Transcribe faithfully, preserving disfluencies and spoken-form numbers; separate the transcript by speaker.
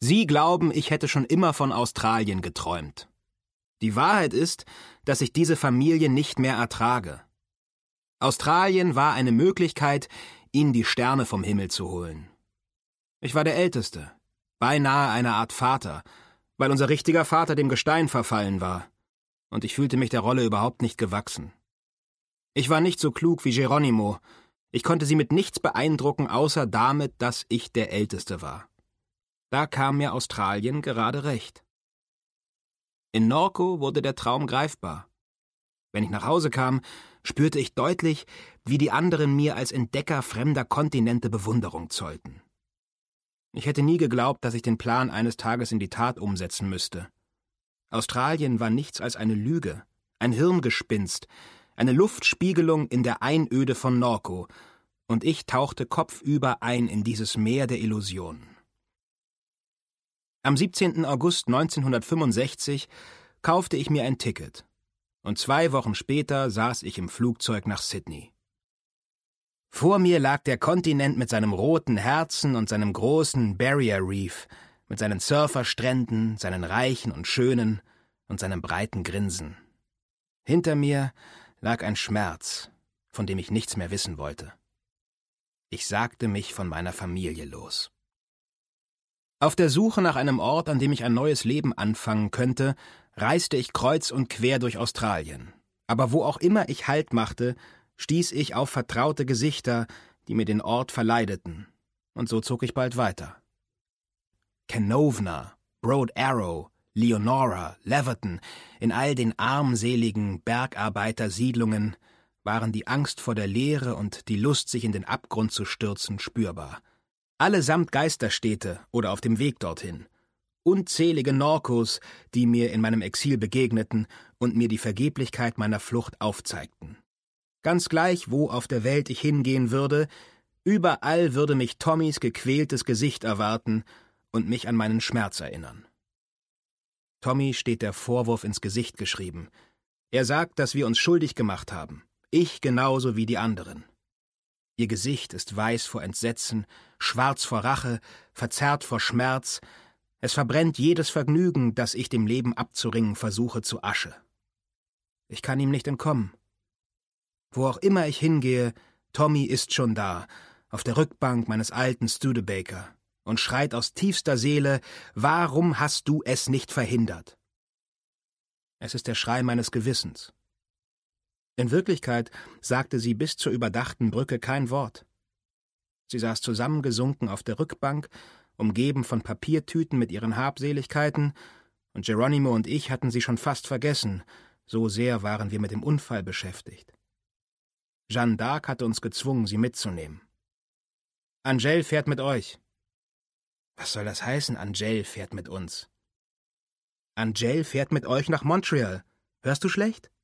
Speaker 1: Sie glauben, ich hätte schon immer von Australien geträumt. Die Wahrheit ist, dass ich diese Familie nicht mehr ertrage. Australien war eine Möglichkeit, ihnen die Sterne vom Himmel zu holen. Ich war der Älteste, beinahe eine Art Vater, weil unser richtiger Vater dem Gestein verfallen war, und ich fühlte mich der Rolle überhaupt nicht gewachsen. Ich war nicht so klug wie Geronimo, ich konnte sie mit nichts beeindrucken, außer damit, dass ich der Älteste war. Da kam mir Australien gerade recht. In Norco wurde der Traum greifbar. Wenn ich nach Hause kam, spürte ich deutlich, wie die anderen mir als Entdecker fremder Kontinente Bewunderung zollten. Ich hätte nie geglaubt, dass ich den Plan eines Tages in die Tat umsetzen müsste. Australien war nichts als eine Lüge, ein Hirngespinst, eine Luftspiegelung in der Einöde von Norco, und ich tauchte kopfüber ein in dieses Meer der Illusionen. Am siebzehnten August neunzehnhundertfünfundsechzig kaufte ich mir ein Ticket, und zwei Wochen später saß ich im Flugzeug nach Sydney. Vor mir lag der Kontinent mit seinem roten Herzen und seinem großen Barrier Reef, mit seinen Surferstränden, seinen reichen und schönen und seinem breiten Grinsen. Hinter mir lag ein Schmerz, von dem ich nichts mehr wissen wollte. Ich sagte mich von meiner Familie los. Auf der Suche nach einem Ort, an dem ich ein neues Leben anfangen könnte, reiste ich kreuz und quer durch Australien. Aber wo auch immer ich Halt machte, stieß ich auf vertraute Gesichter, die mir den Ort verleideten. Und so zog ich bald weiter. Kenowna, Broad Arrow, Leonora, Leverton, in all den armseligen Bergarbeitersiedlungen waren die Angst vor der Leere und die Lust, sich in den Abgrund zu stürzen, spürbar. Allesamt Geisterstädte oder auf dem Weg dorthin. Unzählige Norcos, die mir in meinem Exil begegneten und mir die Vergeblichkeit meiner Flucht aufzeigten. Ganz gleich, wo auf der Welt ich hingehen würde, überall würde mich Tommys gequältes Gesicht erwarten und mich an meinen Schmerz erinnern. Tommy steht der Vorwurf ins Gesicht geschrieben. Er sagt, dass wir uns schuldig gemacht haben. Ich genauso wie die anderen. Ihr Gesicht ist weiß vor Entsetzen, schwarz vor Rache, verzerrt vor Schmerz. Es verbrennt jedes Vergnügen, das ich dem Leben abzuringen versuche, zu Asche. Ich kann ihm nicht entkommen. Wo auch immer ich hingehe, Tommy ist schon da, auf der Rückbank meines alten Studebaker, und schreit aus tiefster Seele, warum hast du es nicht verhindert? Es ist der Schrei meines Gewissens. In Wirklichkeit sagte sie bis zur überdachten Brücke kein Wort. Sie saß zusammengesunken auf der Rückbank, umgeben von Papiertüten mit ihren Habseligkeiten, und Geronimo und ich hatten sie schon fast vergessen, so sehr waren wir mit dem Unfall beschäftigt. Jeanne d'Arc hatte uns gezwungen, sie mitzunehmen. »Angèle fährt mit euch.« »Was soll das heißen, Angèle fährt mit uns?« »Angèle fährt mit euch nach Montreal. Hörst du schlecht?«